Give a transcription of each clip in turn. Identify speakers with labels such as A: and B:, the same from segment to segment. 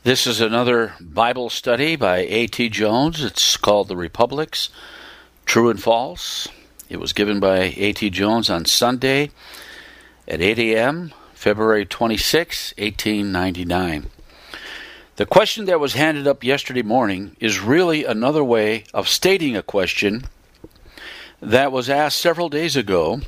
A: This is another Bible study by A.T. Jones. It's called The Republics, True and False. It was given by A.T. Jones on Sunday at 8 a.m., February 26, 1899. The question that was handed up yesterday morning is really another way of stating a question that was asked several days ago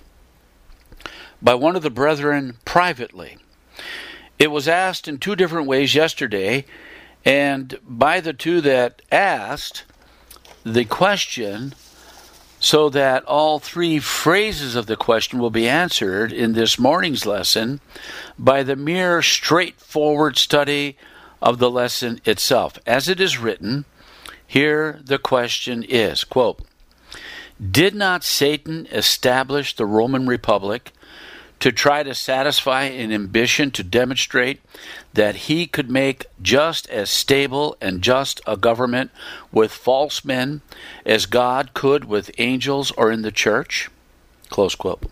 A: by one of the brethren privately. It was asked in two different ways yesterday, and by the two that asked the question, so that all three phrases of the question will be answered in this morning's lesson by the mere straightforward study of the lesson itself. As it is written, here the question is, quote, "Did not Satan establish the Roman Republic to try to satisfy an ambition to demonstrate that he could make just as stable and just a government with false men as God could with angels or in the church?" Close quote.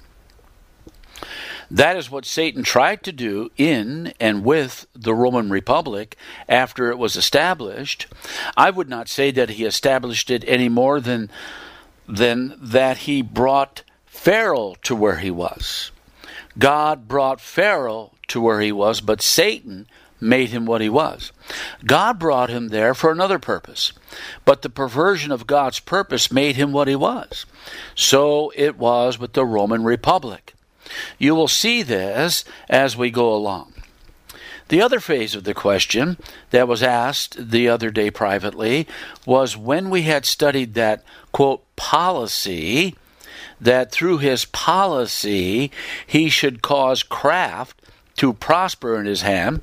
A: That is what Satan tried to do in and with the Roman Republic after it was established. I would not say that he established it any more than that he brought Pharaoh to where he was. God brought Pharaoh to where he was, but Satan made him what he was. God brought him there for another purpose, but the perversion of God's purpose made him what he was. So it was with the Roman Republic. You will see this as we go along. The other phase of the question that was asked the other day privately was when we had studied that, quote, policy, that through his policy he should cause craft to prosper in his hand.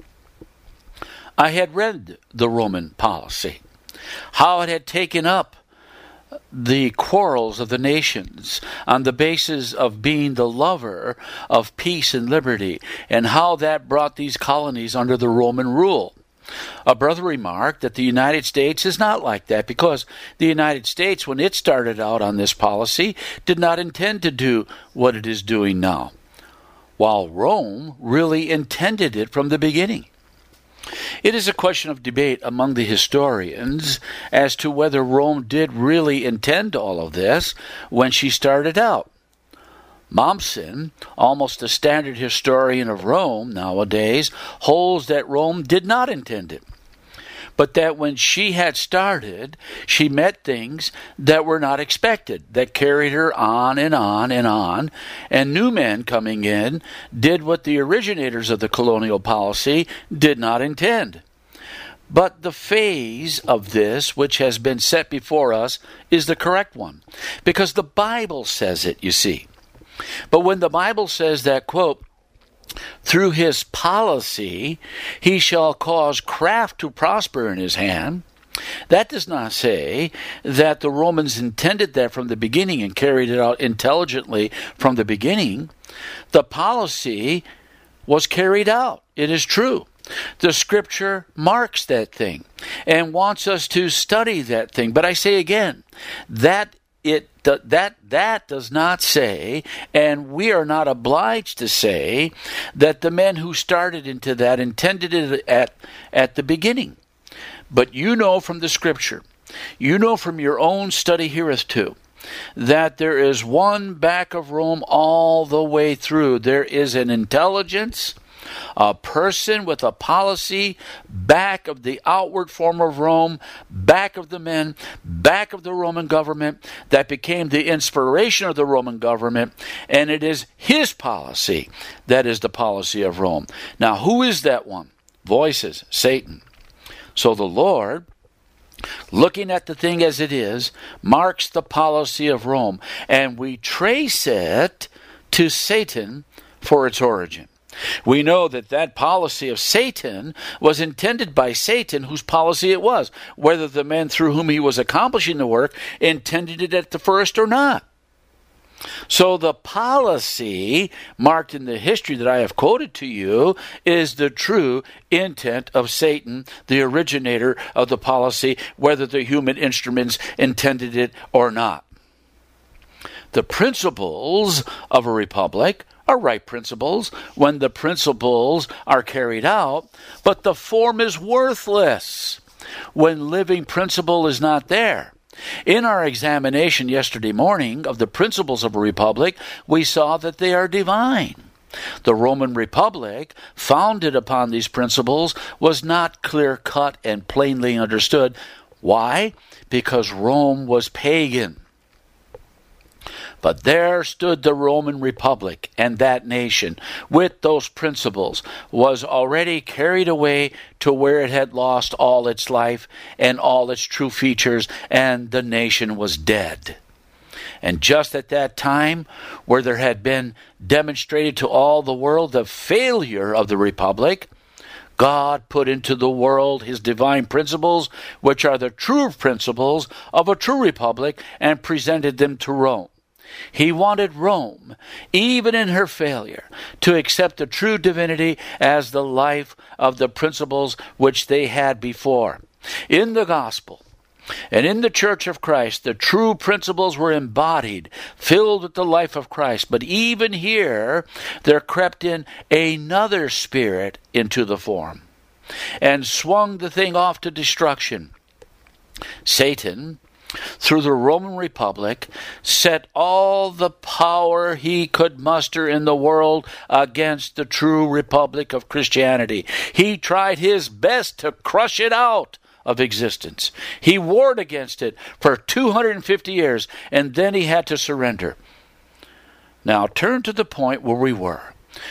A: I had read the Roman policy, how it had taken up the quarrels of the nations on the basis of being the lover of peace and liberty, and how that brought these colonies under the Roman rule. A brother remarked that the United States is not like that, because the United States, when it started out on this policy, did not intend to do what it is doing now, while Rome really intended it from the beginning. It is a question of debate among the historians as to whether Rome did really intend all of this when she started out. Mommsen, almost a standard historian of Rome nowadays, holds that Rome did not intend it, but that when she had started, she met things that were not expected, that carried her on and on and on, and new men coming in did what the originators of the colonial policy did not intend. But the phase of this which has been set before us is the correct one, because the Bible says it, you see. But when the Bible says that, quote, "Through his policy he shall cause craft to prosper in his hand," that does not say that the Romans intended that from the beginning and carried it out intelligently from the beginning. The policy was carried out. It is true. The Scripture marks that thing and wants us to study that thing. But I say again, that does not say, and we are not obliged to say, that the men who started into that intended it at the beginning. But you know from the Scripture, you know from your own study hereto, that there is one back of Rome all the way through. There is an intelligence, a person with a policy back of the outward form of Rome, back of the men, back of the Roman government that became the inspiration of the Roman government, and it is his policy that is the policy of Rome. Now, who is that one? Voices, Satan. So the Lord, looking at the thing as it is, marks the policy of Rome, and we trace it to Satan for its origin. We know that that policy of Satan was intended by Satan, whose policy it was, whether the men through whom he was accomplishing the work intended it at the first or not. So the policy marked in the history that I have quoted to you is the true intent of Satan, the originator of the policy, whether the human instruments intended it or not. The principles of a republic are right principles when the principles are carried out, but the form is worthless when living principle is not there. In our examination yesterday morning of the principles of a republic, we saw that they are divine. The Roman Republic, founded upon these principles, was not clear-cut and plainly understood. Why? Because Rome was pagan. But there stood the Roman Republic, and that nation, with those principles, was already carried away to where it had lost all its life and all its true features, and the nation was dead. And just at that time, where there had been demonstrated to all the world the failure of the Republic, God put into the world his divine principles, which are the true principles of a true republic, and presented them to Rome. He wanted Rome, even in her failure, to accept the true divinity as the life of the principles which they had before. In the gospel and in the Church of Christ, the true principles were embodied, filled with the life of Christ. But even here, there crept in another spirit into the form and swung the thing off to destruction. Satan, through the Roman Republic, set all the power he could muster in the world against the true Republic of Christianity. He tried his best to crush it out of existence. He warred against it for 250 years, and then he had to surrender. Now turn to the point where we were.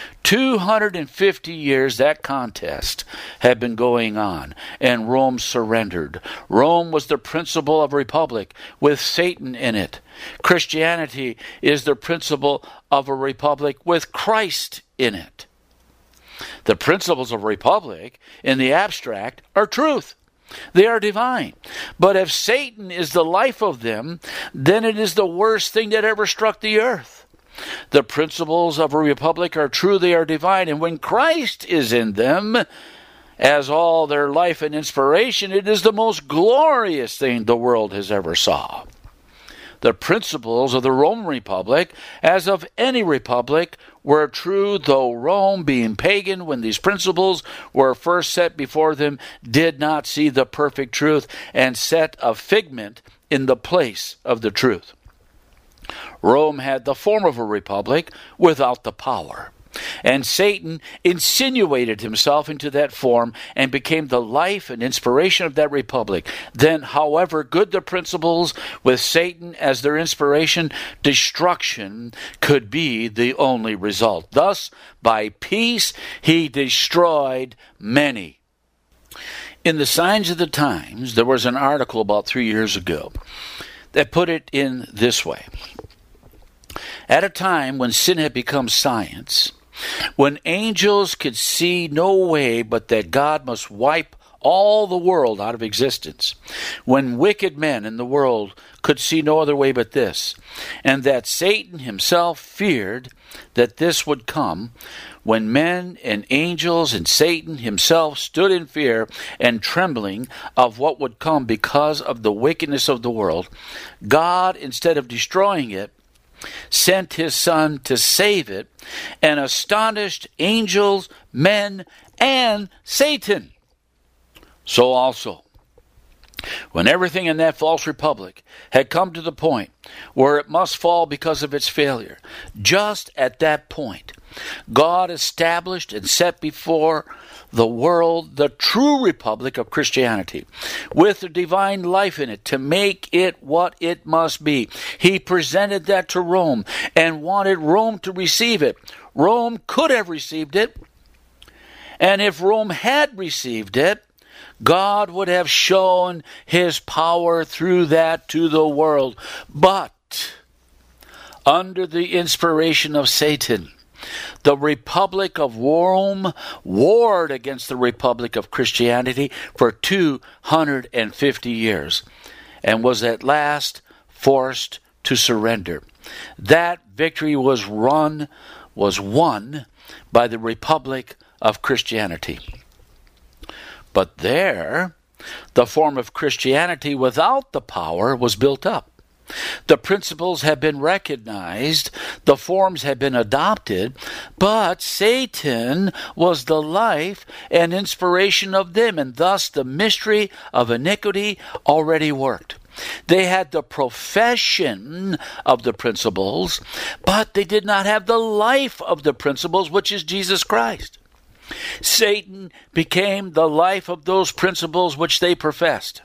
A: 250 years that contest had been going on, and Rome surrendered. Rome was the principle of a republic with Satan in it. Christianity is the principle of a republic with Christ in it. The principles of a republic, in the abstract, are truth. They are divine. But if Satan is the life of them, then it is the worst thing that ever struck the earth. The principles of a republic are true, they are divine, and when Christ is in them, as all their life and inspiration, it is the most glorious thing the world has ever saw. The principles of the Roman Republic, as of any republic, were true, though Rome, being pagan when these principles were first set before them, did not see the perfect truth and set a figment in the place of the truth. Rome had the form of a republic without the power. And Satan insinuated himself into that form and became the life and inspiration of that republic. Then, however good the principles, with Satan as their inspiration, destruction could be the only result. Thus, by peace, he destroyed many. In the Signs of the Times, there was an article about 3 years ago that put it in this way. At a time when sin had become science, when angels could see no way but that God must wipe all the world out of existence, when wicked men in the world could see no other way but this, and that Satan himself feared that this would come, when men and angels and Satan himself stood in fear and trembling of what would come because of the wickedness of the world, God, instead of destroying it, sent his Son to save it, and astonished angels, men, and Satan. So also, when everything in that false republic had come to the point where it must fall because of its failure, just at that point, God established and set before the world the true republic of Christianity, with the divine life in it to make it what it must be. He presented that to Rome and wanted Rome to receive it. Rome could have received it, and if Rome had received it, God would have shown his power through that to the world. But under the inspiration of Satan, the Republic of Rome warred against the Republic of Christianity for 250 years and was at last forced to surrender. That victory was won by the Republic of Christianity. But there, the form of Christianity without the power was built up. The principles have been recognized, the forms have been adopted, but Satan was the life and inspiration of them, and thus the mystery of iniquity already worked. They had the profession of the principles, but they did not have the life of the principles, which is Jesus Christ. Satan became the life of those principles which they professed.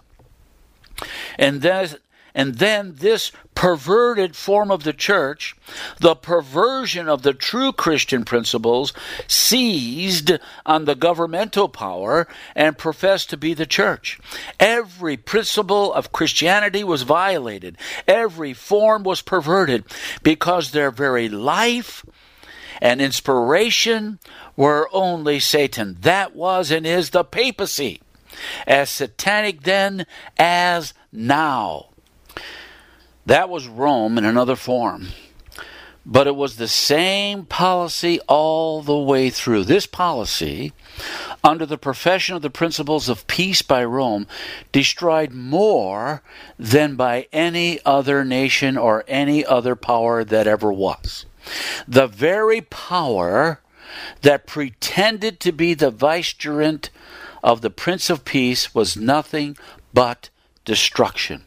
A: And then this perverted form of the church, the perversion of the true Christian principles, seized on the governmental power and professed to be the church. Every principle of Christianity was violated. Every form was perverted because their very life and inspiration were only Satan. That was and is the papacy, as satanic then as now. That was Rome in another form. But it was the same policy all the way through. This policy, under the profession of the principles of peace by Rome, destroyed more than by any other nation or any other power that ever was. The very power that pretended to be the vicegerent of the Prince of Peace was nothing but destruction.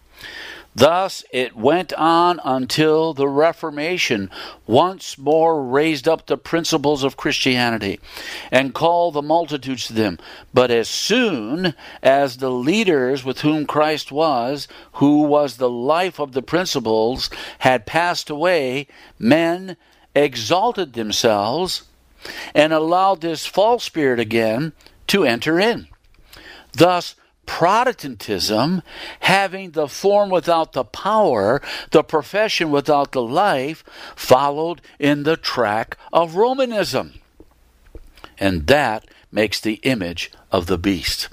A: Thus it went on until the Reformation once more raised up the principles of Christianity and called the multitudes to them. But as soon as the leaders with whom Christ was, who was the life of the principles, had passed away, men exalted themselves and allowed this false spirit again to enter in. Thus, Protestantism, having the form without the power, the profession without the life, followed in the track of Romanism. And that makes the image of the beast.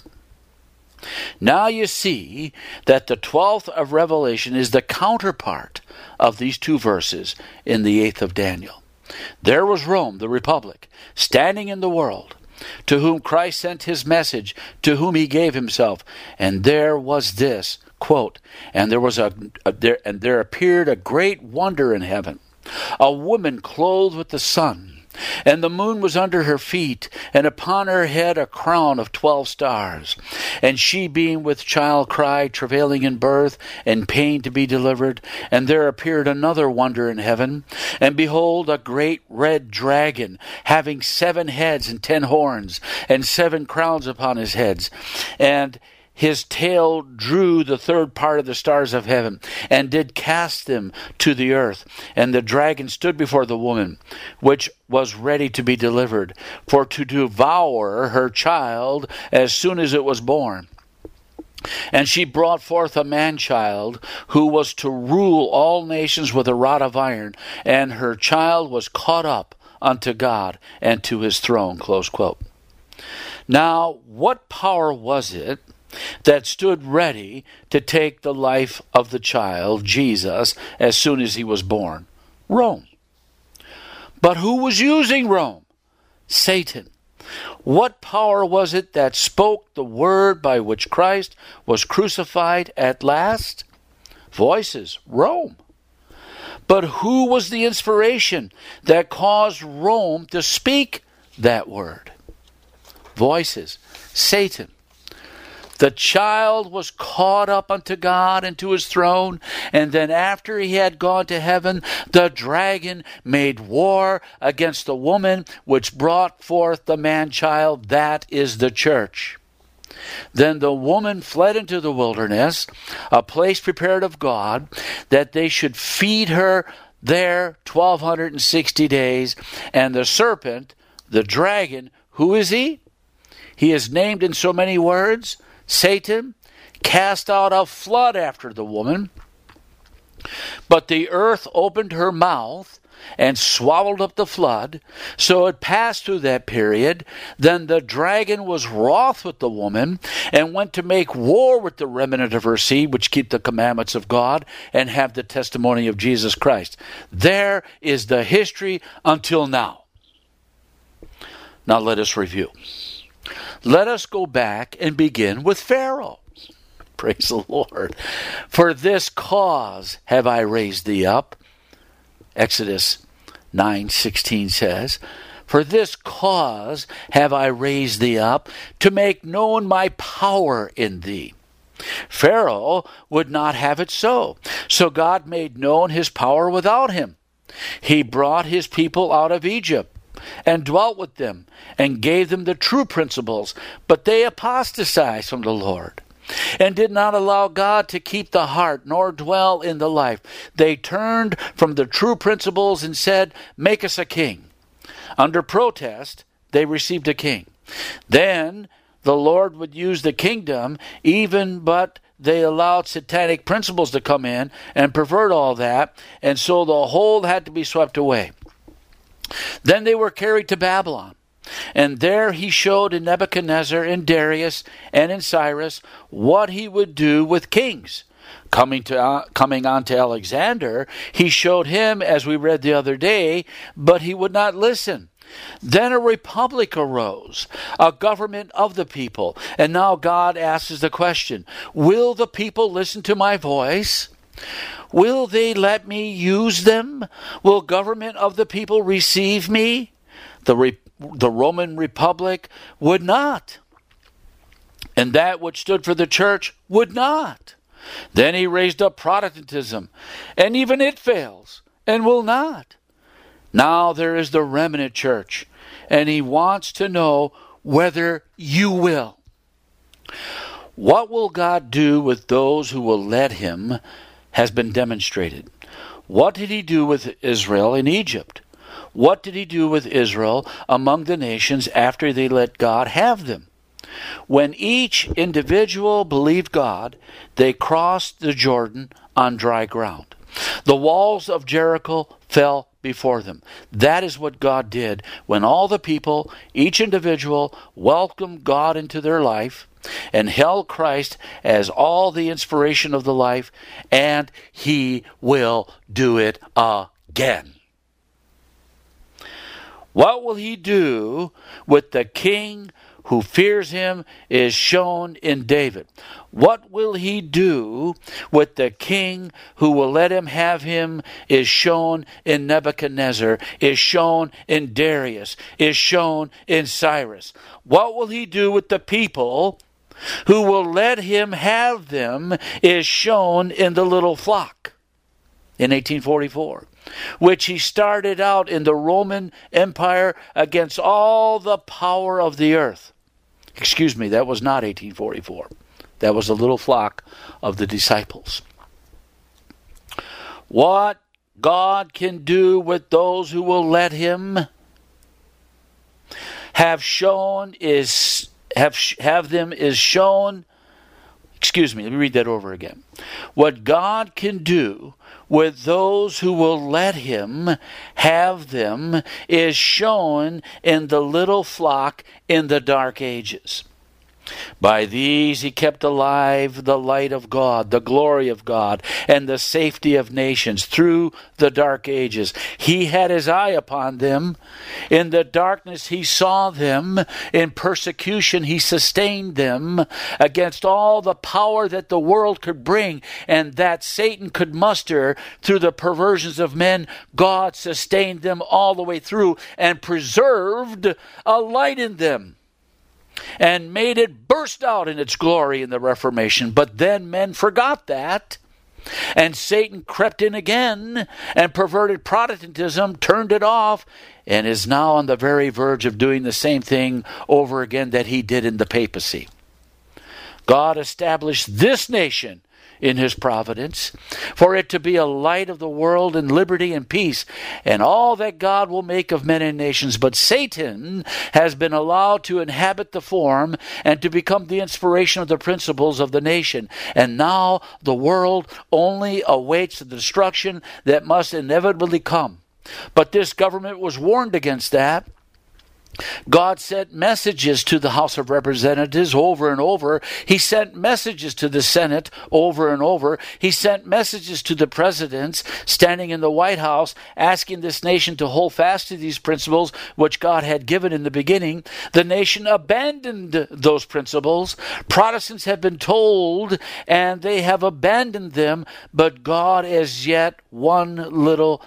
A: Now you see that the 12th of Revelation is the counterpart of these two verses in the 8th of Daniel. There was Rome, the republic, standing in the world, to whom Christ sent his message, to whom he gave himself. And there was this, quote, and there appeared a great wonder in heaven, a woman clothed with the sun, and the moon was under her feet, and upon her head a crown of 12 stars. And she, being with child, cried, travailing in birth, and pain to be delivered. And there appeared another wonder in heaven, and behold, a great red dragon, having 7 heads and 10 horns, and 7 crowns upon his heads. And his tail drew the third part of the stars of heaven, and did cast them to the earth. And the dragon stood before the woman, which was ready to be delivered, for to devour her child as soon as it was born. And she brought forth a man-child, who was to rule all nations with a rod of iron, and her child was caught up unto God and to his throne. Close quote. Now, what power was it that stood ready to take the life of the child, Jesus, as soon as he was born? Rome. But who was using Rome? Satan. What power was it that spoke the word by which Christ was crucified at last? Voices. Rome. But who was the inspiration that caused Rome to speak that word? Voices. Satan. The child was caught up unto God and to his throne, and then after he had gone to heaven, the dragon made war against the woman which brought forth the man-child, that is the church. Then the woman fled into the wilderness, a place prepared of God, that they should feed her there 1260 days, and the serpent, the dragon, who is he? He is named in so many words. Satan cast out a flood after the woman, but the earth opened her mouth and swallowed up the flood. So it passed through that period. Then the dragon was wroth with the woman and went to make war with the remnant of her seed, which keep the commandments of God and have the testimony of Jesus Christ. There is the history until now. Now let us review. Let us go back and begin with Pharaoh. Praise the Lord. For this cause have I raised thee up. Exodus 9:16 says, for this cause have I raised thee up, to make known my power in thee. Pharaoh would not have it so. So God made known his power without him. He brought his people out of Egypt and dwelt with them and gave them the true principles, but they apostatized from the Lord and did not allow God to keep the heart nor dwell in the life. They turned from the true principles and said, make us a king. Under protest, they received a king. Then the Lord would use the kingdom, but they allowed satanic principles to come in and pervert all that, and so the whole had to be swept away. Then they were carried to Babylon, and there he showed in Nebuchadnezzar, in Darius, and in Cyrus what he would do with kings. Coming on to Alexander, he showed him, as we read the other day, but he would not listen. Then a republic arose, a government of the people. And now God asks the question, will the people listen to my voice? Will they let me use them? Will government of the people receive me? The Roman Republic would not. And that which stood for the church would not. Then he raised up Protestantism, and even it fails and will not. Now there is the remnant church, and he wants to know whether you will. What will God do with those who will let him has been demonstrated. What did he do with Israel in Egypt? What did he do with Israel among the nations after they let God have them? When each individual believed God, they crossed the Jordan on dry ground. The walls of Jericho fell before them. That is what God did when all the people, each individual, welcomed God into their life and held Christ as all the inspiration of the life, and he will do it again. What will he do with the king who fears him is shown in David? What will he do with the king who will let him have him is shown in Nebuchadnezzar, is shown in Darius, is shown in Cyrus. What will he do with the people who will let him have them is shown in the little flock in 1844. Which he started out in the Roman Empire against all the power of the earth. Excuse me, that was not 1844. That was a little flock of the disciples. What God can do with those who will let him have them is shown. Excuse me, let me read that over again. What God can do with those who will let him have them is shown in the little flock in the dark ages. By these he kept alive the light of God, the glory of God, and the safety of nations through the dark ages. He had his eye upon them. In the darkness he saw them. In persecution he sustained them against all the power that the world could bring and that Satan could muster through the perversions of men. God sustained them all the way through and preserved a light in them, and made it burst out in its glory in the Reformation. But then men forgot that, and Satan crept in again and perverted Protestantism, turned it off, and is now on the very verge of doing the same thing over again that he did in the papacy. God established this nation in his providence, for it to be a light of the world in liberty and peace, and all that God will make of men and nations. But Satan has been allowed to inhabit the form and to become the inspiration of the principles of the nation. And now the world only awaits the destruction that must inevitably come. But this government was warned against that. God sent messages to the House of Representatives over and over. He sent messages to the Senate over and over. He sent messages to the presidents standing in the White House asking this nation to hold fast to these principles which God had given in the beginning. The nation abandoned those principles. Protestants have been told and they have abandoned them, but God has yet one little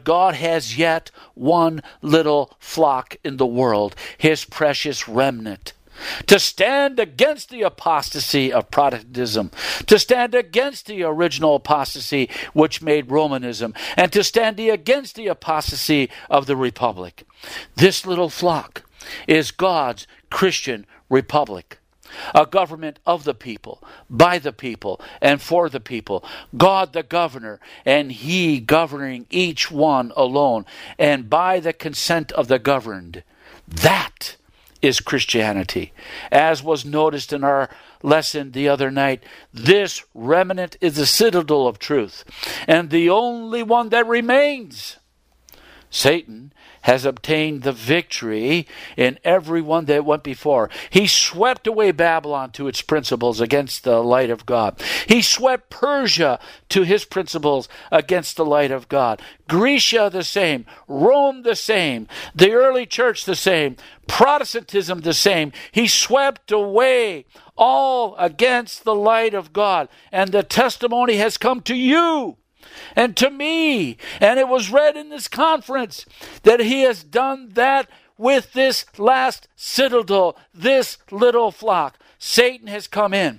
A: flock in the world, his precious remnant, to stand against the apostasy of Protestantism, to stand against the original apostasy which made Romanism, and to stand against the apostasy of the Republic. This little flock is God's Christian Republic. A government of the people, by the people, and for the people. God the governor, and he governing each one alone, and by the consent of the governed. That is Christianity. As was noticed in our lesson the other night, this remnant is the citadel of truth, and the only one that remains. Satan has obtained the victory in everyone that went before. He swept away Babylon to its principles against the light of God. He swept Persia to his principles against the light of God. Grecia the same. Rome the same. The early church the same. Protestantism the same. He swept away all against the light of God. And the testimony has come to you and to me, and it was read in this conference, that he has done that with this last citadel, this little flock. Satan has come in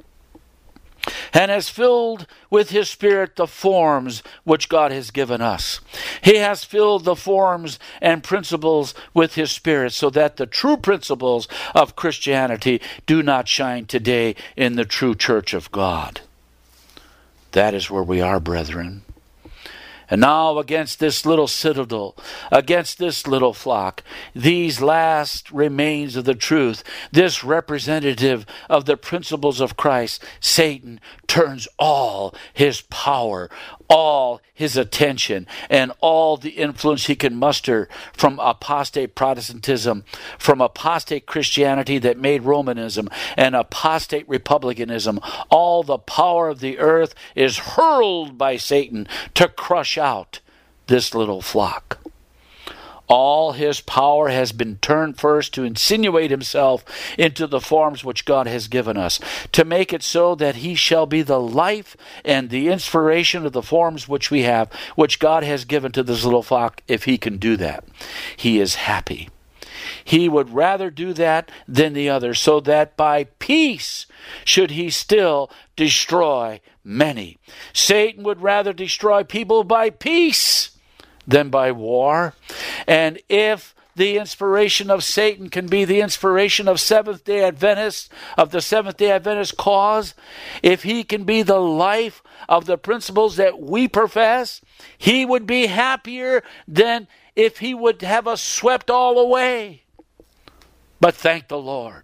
A: and has filled with his spirit the forms which God has given us. He has filled the forms and principles with his spirit, so that the true principles of Christianity do not shine today in the true church of God. That is where we are, brethren. And now against this little citadel, against this little flock, these last remains of the truth, this representative of the principles of Christ, Satan turns all his power, all his attention, and all the influence he can muster from apostate Protestantism, from apostate Christianity that made Romanism, and apostate republicanism. All the power of the earth is hurled by Satan to crush out this little flock. All his power has been turned first to insinuate himself into the forms which God has given us, to make it so that he shall be the life and the inspiration of the forms which we have, which God has given to this little flock. If he can do that, he is happy. He would rather do that than the other, so that by peace should he still destroy many. Satan would rather destroy people by peace than by war. And if the inspiration of Satan can be the inspiration of Seventh-day Adventists, of the Seventh-day Adventist cause, if he can be the life of the principles that we profess, he would be happier than if he would have us swept all away. But thank the Lord,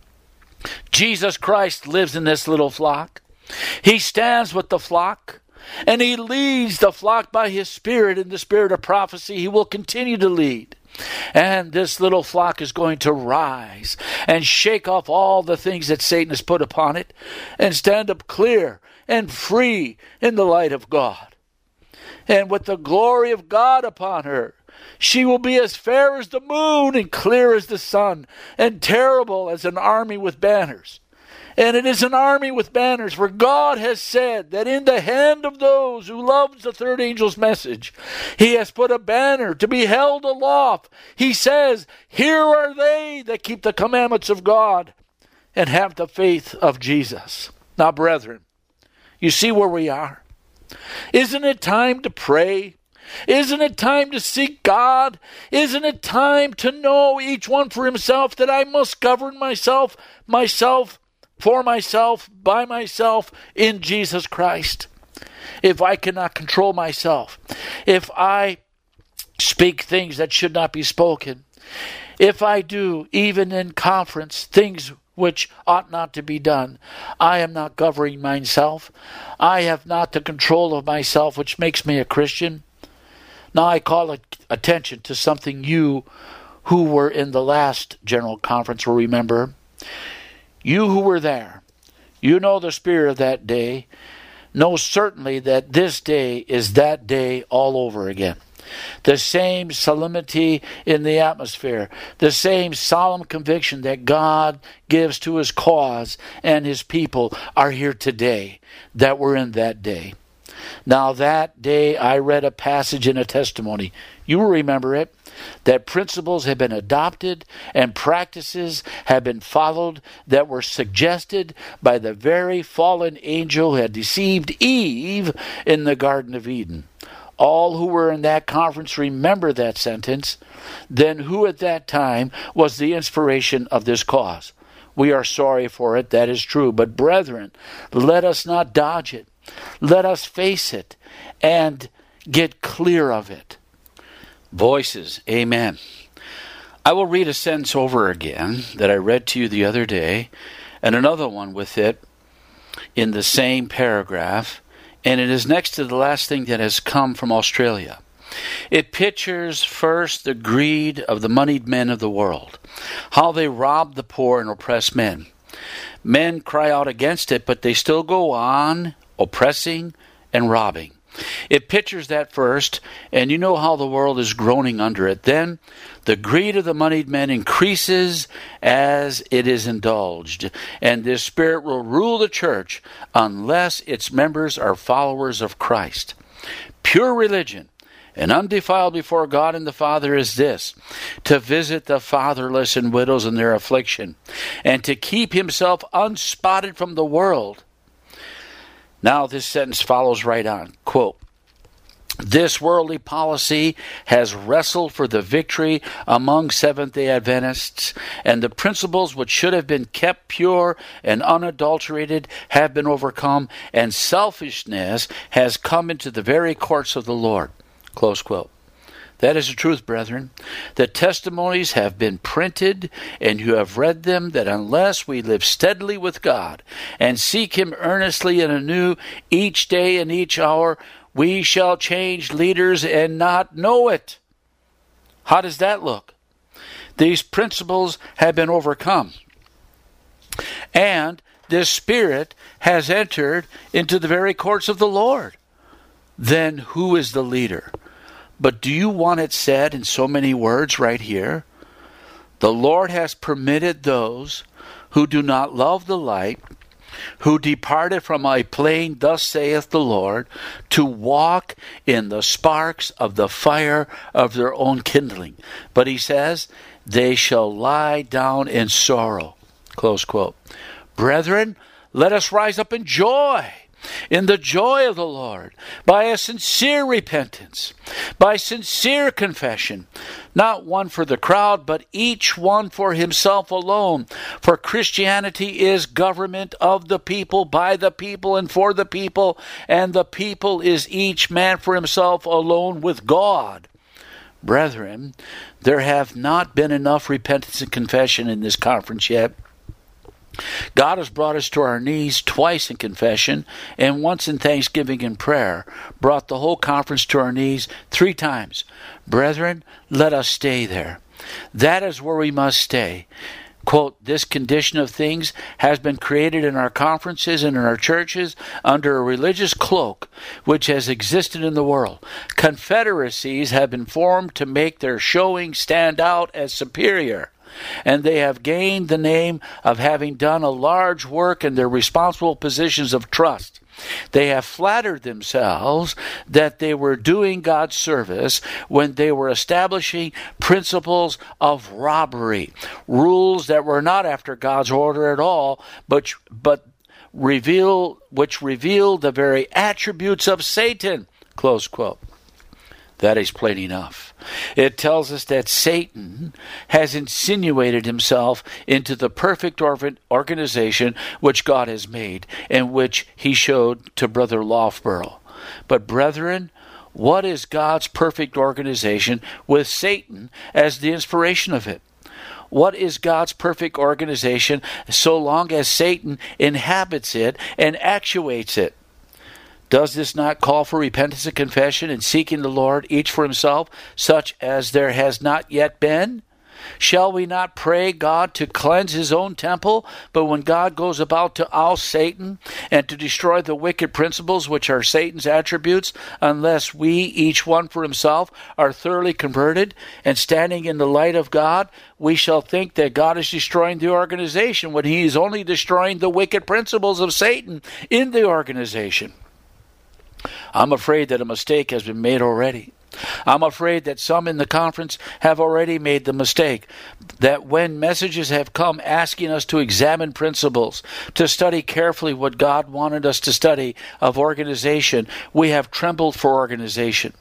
A: Jesus Christ lives in this little flock. He stands with the flock, and he leads the flock by his Spirit. In the spirit of prophecy, he will continue to lead. And this little flock is going to rise and shake off all the things that Satan has put upon it and stand up clear and free in the light of God. And with the glory of God upon her, she will be as fair as the moon and clear as the sun and terrible as an army with banners. And it is an army with banners, for God has said that in the hand of those who love the third angel's message, he has put a banner to be held aloft. He says, here are they that keep the commandments of God and have the faith of Jesus. Now, brethren, you see where we are? Isn't it time to pray? Isn't it time to seek God? Isn't it time to know each one for himself that I must govern myself, for myself, by myself, in Jesus Christ? If I cannot control myself, if I speak things that should not be spoken, if I do, even in conference, things which ought not to be done, I am not governing myself. I have not the control of myself, which makes me a Christian. Now I call attention to something you who were in the last General Conference will remember. You who were there, you know the spirit of that day. Know certainly that this day is that day all over again. The same solemnity in the atmosphere, the same solemn conviction that God gives to his cause and his people are here today that were in that day. Now that day I read a passage in a testimony. You will remember it. That principles have been adopted and practices have been followed that were suggested by the very fallen angel who had deceived Eve in the Garden of Eden. All who were in that conference remember that sentence. Then who at that time was the inspiration of this cause? We are sorry for it, that is true. But brethren, let us not dodge it. Let us face it and get clear of it. Voices, amen. I will read a sentence over again that I read to you the other day, and another one with it in the same paragraph, and it is next to the last thing that has come from Australia. It pictures first the greed of the moneyed men of the world, how they rob the poor and oppress men. Men cry out against it, but they still go on oppressing and robbing. It pictures that first, and you know how the world is groaning under it. Then the greed of the moneyed men increases as it is indulged, and this spirit will rule the church unless its members are followers of Christ. Pure religion and undefiled before God and the Father is this: to visit the fatherless and widows in their affliction, and to keep himself unspotted from the world. Now this sentence follows right on. Quote, this worldly policy has wrestled for the victory among Seventh-day Adventists, and the principles which should have been kept pure and unadulterated have been overcome, and selfishness has come into the very courts of the Lord. Close quote. That is the truth, brethren. The testimonies have been printed, and you have read them, that unless we live steadily with God and seek him earnestly and anew each day and each hour, we shall change leaders and not know it. How does that look? These principles have been overcome, and this spirit has entered into the very courts of the Lord. Then who is the leader? But do you want it said in so many words right here? The Lord has permitted those who do not love the light, who departed from a plain, thus saith the Lord, to walk in the sparks of the fire of their own kindling. But he says, they shall lie down in sorrow. Close quote. Brethren, let us rise up in joy, in the joy of the Lord, by a sincere repentance, by sincere confession, not one for the crowd, but each one for himself alone. For Christianity is government of the people, by the people, and for the people, and the people is each man for himself alone with God. Brethren, there have not been enough repentance and confession in this conference yet. God has brought us to our knees twice in confession and once in thanksgiving and prayer, brought the whole conference to our knees 3 times. Brethren, let us stay there. That is where we must stay. Quote, this condition of things has been created in our conferences and in our churches under a religious cloak which has existed in the world. Confederacies have been formed to make their showing stand out as superior, and they have gained the name of having done a large work in their responsible positions of trust. They have flattered themselves that they were doing God's service when they were establishing principles of robbery, rules that were not after God's order at all, but which reveal the very attributes of Satan. Close quote. That is plain enough. It tells us that Satan has insinuated himself into the perfect organization which God has made, and which he showed to Brother Loughborough. But brethren, what is God's perfect organization with Satan as the inspiration of it? What is God's perfect organization so long as Satan inhabits it and actuates it? Does this not call for repentance and confession and seeking the Lord, each for himself, such as there has not yet been? Shall we not pray God to cleanse his own temple? But when God goes about to oust Satan and to destroy the wicked principles which are Satan's attributes, unless we, each one for himself, are thoroughly converted and standing in the light of God, we shall think that God is destroying the organization when he is only destroying the wicked principles of Satan in the organization. I'm afraid that a mistake has been made already. I'm afraid that some in the conference have already made the mistake that when messages have come asking us to examine principles, to study carefully what God wanted us to study of organization, we have trembled for organization.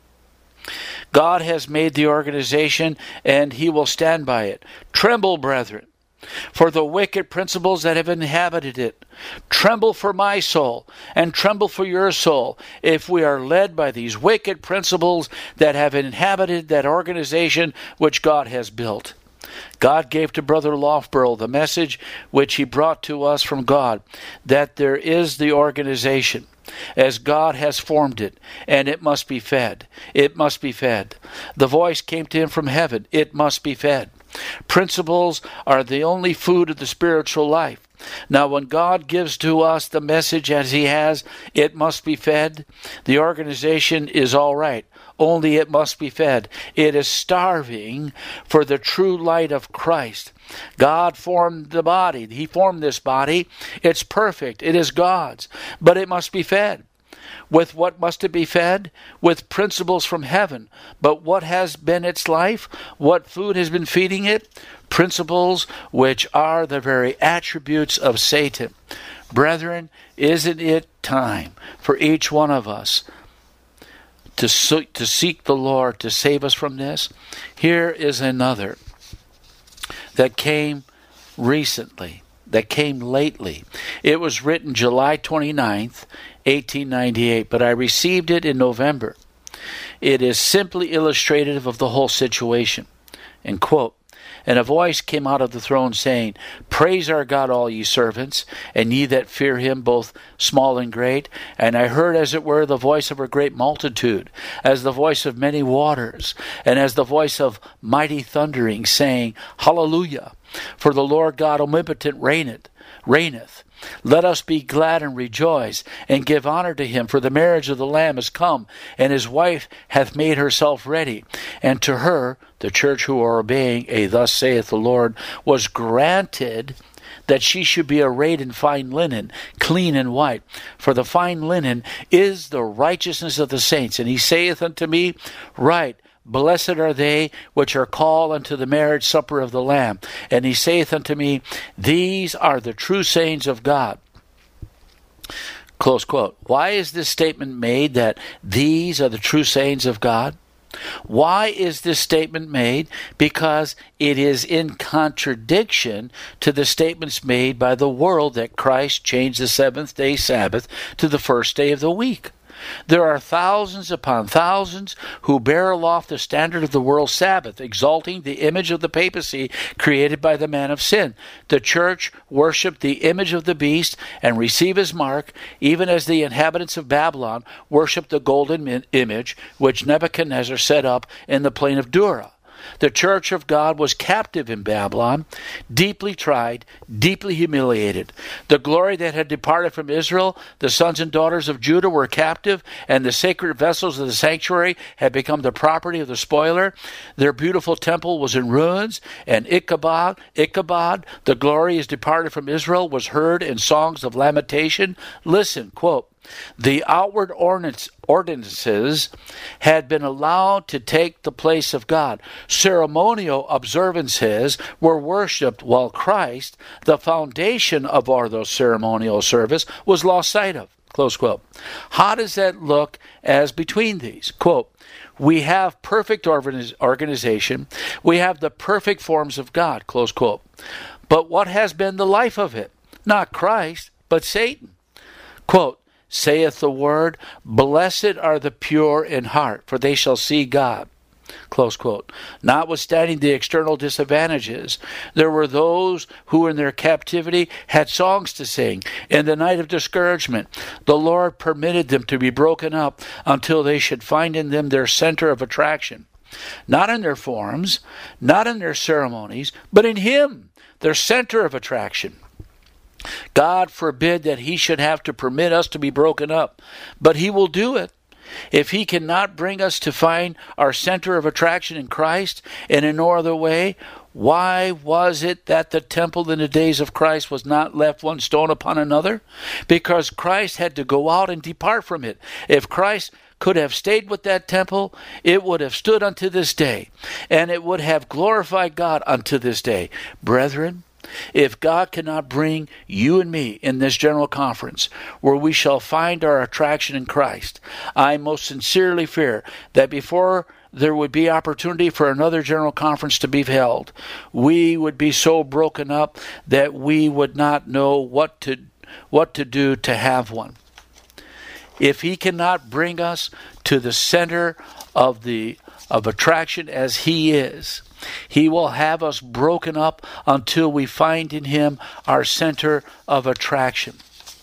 A: God has made the organization and he will stand by it. Tremble, brethren, for the wicked principles that have inhabited it. Tremble for my soul, and tremble for your soul, if we are led by these wicked principles that have inhabited that organization which God has built. God gave to Brother Lofborough the message which he brought to us from God, that there is the organization, as God has formed it, and it must be fed. It must be fed. The voice came to him from heaven. It must be fed. Principles are the only food of the spiritual life. Now, when God gives to us the message as he has, it must be fed. The organization is all right, only it must be fed. It is starving for the true light of Christ. God formed the body. He formed this body. It's perfect. It is God's, but it must be fed. With what must it be fed? With principles from heaven. But what has been its life? What food has been feeding it? Principles which are the very attributes of Satan. Brethren, isn't it time for each one of us to seek the Lord to save us from this? Here is another that came recently, that came lately. It was written July 29th, 1898, but I received it in November. It is simply illustrative of the whole situation. And quote, "And a voice came out of the throne saying, Praise our God, all ye servants, and ye that fear him, both small and great. And I heard, as it were, the voice of a great multitude, as the voice of many waters, and as the voice of mighty thundering, saying, Hallelujah! For the Lord God omnipotent reigneth. Let us be glad and rejoice, and give honor to him, for the marriage of the Lamb is come, and his wife hath made herself ready. And to her, the church who are obeying a thus saith the Lord, was granted that she should be arrayed in fine linen, clean and white. For the fine linen is the righteousness of the saints. And he saith unto me, Right, blessed are they which are called unto the marriage supper of the Lamb. And he saith unto me, These are the true sayings of God." Close quote. Why is this statement made that these are the true sayings of God? Why is this statement made? Because it is in contradiction to the statements made by the world that Christ changed the seventh-day Sabbath to the first day of the week. There are thousands upon thousands who bear aloft the standard of the world's Sabbath, exalting the image of the papacy created by the man of sin. The church worship the image of the beast and receive his mark, even as the inhabitants of Babylon worship the golden image which Nebuchadnezzar set up in the plain of Dura. The church of God was captive in Babylon, deeply tried, deeply humiliated. The glory that had departed from Israel, the sons and daughters of Judah were captive, and the sacred vessels of the sanctuary had become the property of the spoiler. Their beautiful temple was in ruins, and Ichabod, the glory is departed from Israel, was heard in songs of lamentation. Listen, quote, "The outward ordinances had been allowed to take the place of God. Ceremonial observances were worshipped, while Christ, the foundation of all those ceremonial service, was lost sight of." Close quote. How does that look as between these? Quote, "We have perfect organization. We have the perfect forms of God." Close quote. But what has been the life of it? Not Christ, but Satan. Quote, "Saith the word, Blessed are the pure in heart, for they shall see God." Close quote. Notwithstanding the external disadvantages, there were those who in their captivity had songs to sing. In the night of discouragement, the Lord permitted them to be broken up until they should find in them their center of attraction. Not in their forms, not in their ceremonies, but in Him, their center of attraction. God forbid that He should have to permit us to be broken up, but He will do it. If He cannot bring us to find our center of attraction in Christ and in no other way, why was it that the temple in the days of Christ was not left one stone upon another? Because Christ had to go out and depart from it. If Christ could have stayed with that temple, it would have stood unto this day, and it would have glorified God unto this day. Brethren, if God cannot bring you and me in this general conference where we shall find our attraction in Christ, I most sincerely fear that before there would be opportunity for another general conference to be held, we would be so broken up that we would not know what to do to have one. If He cannot bring us to the center of attraction as He is, He will have us broken up until we find in Him our center of attraction.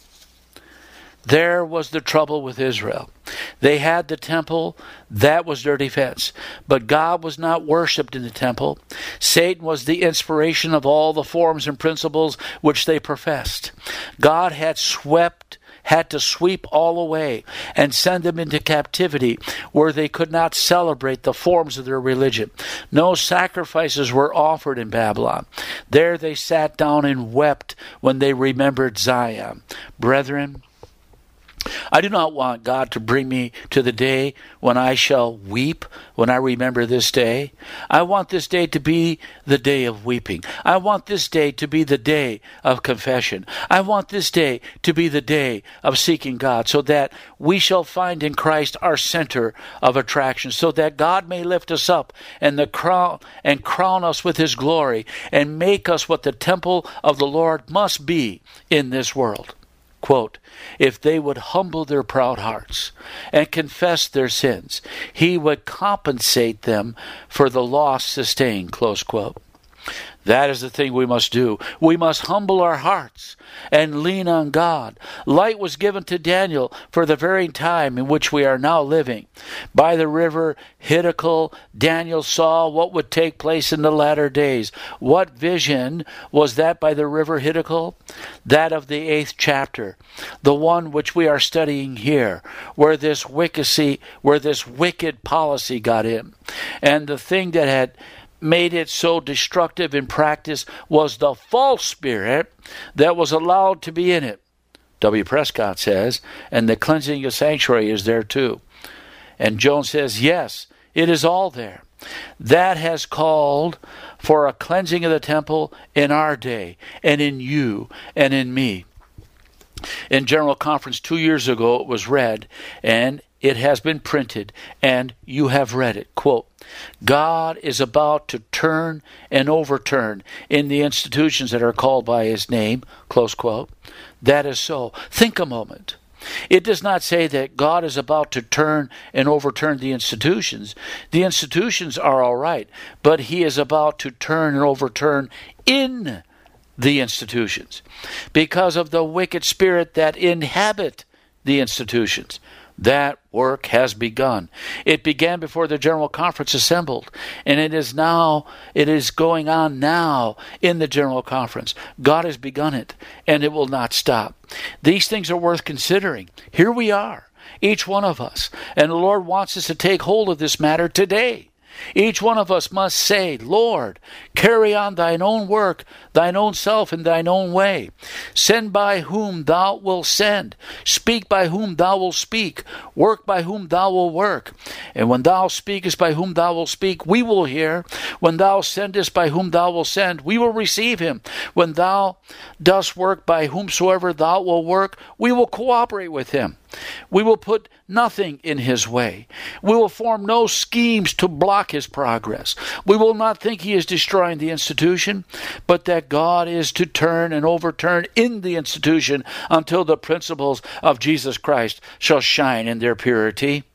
A: There was the trouble with Israel. They had the temple, that was their defense. But God was not worshipped in the temple. Satan was the inspiration of all the forms and principles which they professed. God had to sweep all away and send them into captivity where they could not celebrate the forms of their religion. No sacrifices were offered in Babylon. There they sat down and wept when they remembered Zion. Brethren, I do not want God to bring me to the day when I shall weep when I remember this day. I want this day to be the day of weeping. I want this day to be the day of confession. I want this day to be the day of seeking God, so that we shall find in Christ our center of attraction, so that God may lift us up and crown us with His glory and make us what the temple of the Lord must be in this world. Quote, if they would humble their proud hearts and confess their sins, He would compensate them for the loss sustained, close quote. That is the thing we must do. We must humble our hearts and lean on God. Light was given to Daniel for the very time in which we are now living. By the river Hiddekel, Daniel saw what would take place in the latter days. What vision was that by the river Hiddekel? That of the 8th chapter, the one which we are studying here, where this wicked policy got in. And the thing that had made it so destructive in practice was the false spirit that was allowed to be in it. W. Prescott says, and the cleansing of sanctuary is there too. And Jones says, yes, it is all there. That has called for a cleansing of the temple in our day, and in you, and in me. In General Conference 2 years ago, it was read, and it has been printed, and you have read it. Quote, God is about to turn and overturn in the institutions that are called by His name, close quote. That is so. Think a moment. It does not say that God is about to turn and overturn the institutions. The institutions are all right, but He is about to turn and overturn in the institutions because of the wicked spirit that inhabit the institutions. That work has begun. It began before the General Conference assembled, and it is going on now in the General Conference. God has begun it, and it will not stop. These things are worth considering. Here we are, each one of us, and the Lord wants us to take hold of this matter today. Each one of us must say, Lord, carry on thine own work, thine own self in thine own way. Send by whom thou wilt send. Speak by whom thou wilt speak. Work by whom thou wilt work. And when thou speakest by whom thou wilt speak, we will hear. When thou sendest by whom thou wilt send, we will receive him. When thou dost work by whomsoever thou wilt work, we will cooperate with him. We will put nothing in his way. We will form no schemes to block his progress. We will not think he is destroying the institution, but that God is to turn and overturn in the institution until the principles of Jesus Christ shall shine in their purity.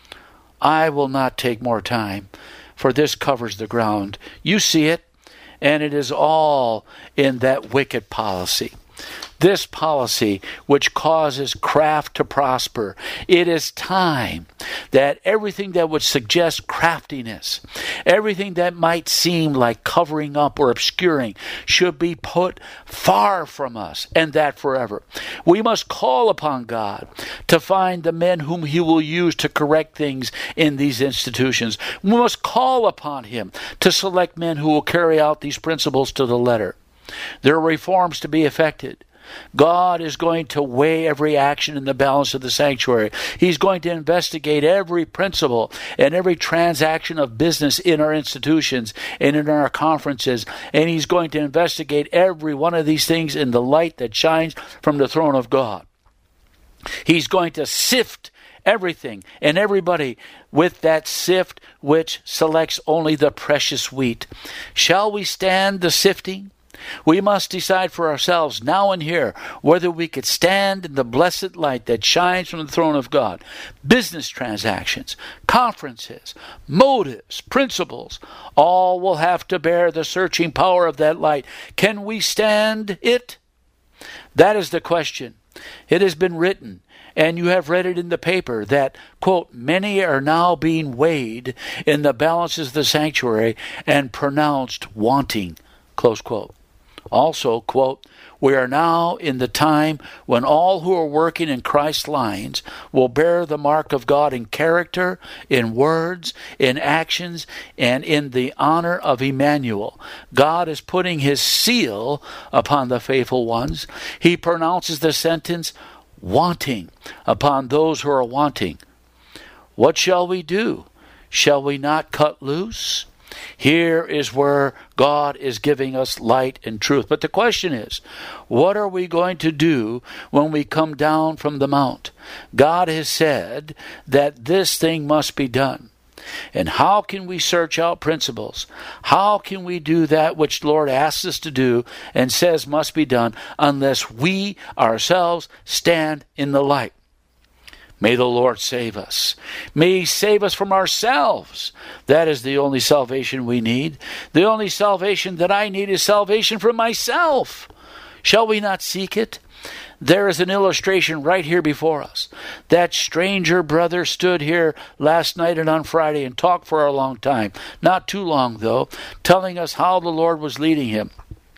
A: I will not take more time, for this covers the ground. You see it, and it is all in that wicked policy. this policy which causes craft to prosper. It is time that everything that would suggest craftiness, everything that might seem like covering up or obscuring, should be put far from us, and that forever. We must call upon God to find the men whom He will use to correct things in these institutions. We must call upon Him to select men who will carry out these principles to the letter. There are reforms to be effected. God is going to weigh every action in the balance of the sanctuary. He's going to investigate every principle and every transaction of business in our institutions and in our conferences. And He's going to investigate every one of these things in the light that shines from the throne of God. He's going to sift everything and everybody with that sift which selects only the precious wheat. Shall we stand the sifting? We must decide for ourselves now and here whether we could stand in the blessed light that shines from the throne of God. Business transactions, conferences, motives, principles, all will have to bear the searching power of that light. Can we stand it? That is the question. It has been written, and you have read it in the paper, that, quote, many are now being weighed in the balances of the sanctuary and pronounced wanting, close quote. Also, quote, we are now in the time when all who are working in Christ's lines will bear the mark of God in character, in words, in actions, and in the honor of Emmanuel. God is putting His seal upon the faithful ones. He pronounces the sentence, wanting, upon those who are wanting. What shall we do? Shall we not cut loose? Here is where God is giving us light and truth. But the question is, what are we going to do when we come down from the mount? God has said that this thing must be done. And how can we search out principles? How can we do that which the Lord asks us to do and says must be done unless we ourselves stand in the light? May the Lord save us. May He save us from ourselves. That is the only salvation we need. The only salvation that I need is salvation from myself. Shall we not seek it? There is an illustration right here before us. That stranger brother stood here last night and on Friday and talked for a long time, not too long though, telling us how the Lord was leading him.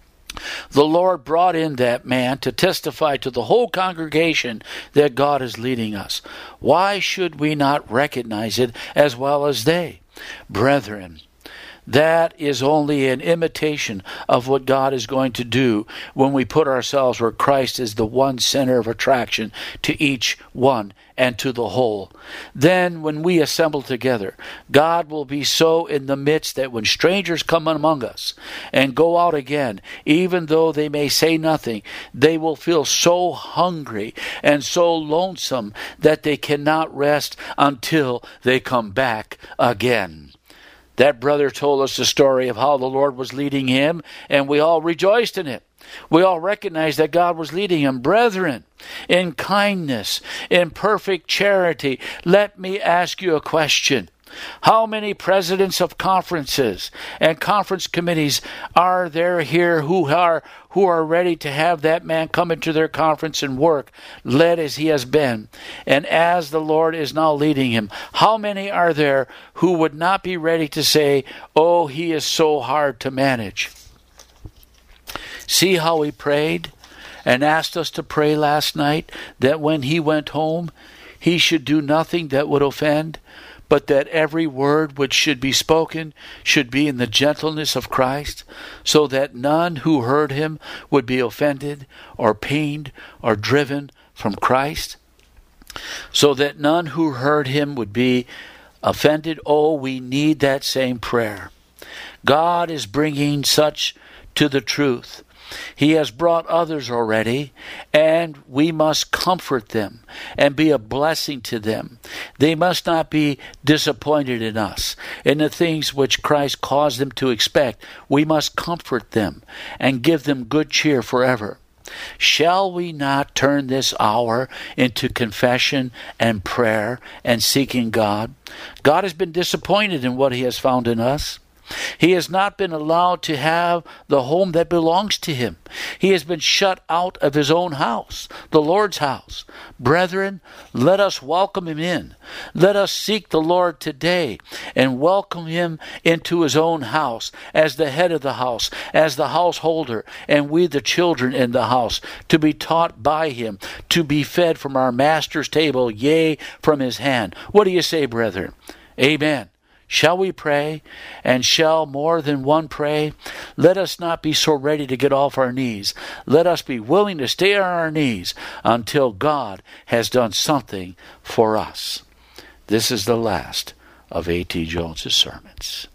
A: The Lord brought in that man to testify to the whole congregation that God is leading us. Why should we not recognize it as well as they? Brethren, that is only an imitation of what God is going to do when we put ourselves where Christ is the one center of attraction to each one and to the whole. Then when we assemble together, God will be so in the midst that when strangers come among us and go out again, even though they may say nothing, they will feel so hungry and so lonesome that they cannot rest until they come back again. That brother told us the story of how the Lord was leading him, and we all rejoiced in it. We all recognized that God was leading him. Brethren, in kindness, in perfect charity, let me ask you a question. How many presidents of conferences and conference committees are there here who are ready to have that man come into their conference and work, led as he has been, and as the Lord is now leading him? How many are there who would not be ready to say, oh, he is so hard to manage? See how he prayed and asked us to pray last night that when he went home, he should do nothing that would offend, but that every word which should be spoken should be in the gentleness of Christ, so that none who heard him would be offended or pained or driven from Christ, so that none who heard him would be offended. Oh, we need that same prayer. God is bringing such to the truth. He has brought others already, and we must comfort them and be a blessing to them. They must not be disappointed in us, in the things which Christ caused them to expect. We must comfort them and give them good cheer forever. Shall we not turn this hour into confession and prayer and seeking God? God has been disappointed in what he has found in us. He has not been allowed to have the home that belongs to him. He has been shut out of his own house, the Lord's house. Brethren, let us welcome him in. Let us seek the Lord today and welcome him into his own house as the head of the house, as the householder, and we the children in the house, to be taught by him, to be fed from our master's table, yea, from his hand. What do you say, brethren? Amen. Shall we pray? And shall more than one pray? Let us not be so ready to get off our knees. Let us be willing to stay on our knees until God has done something for us. This is the last of A.T. Jones's sermons.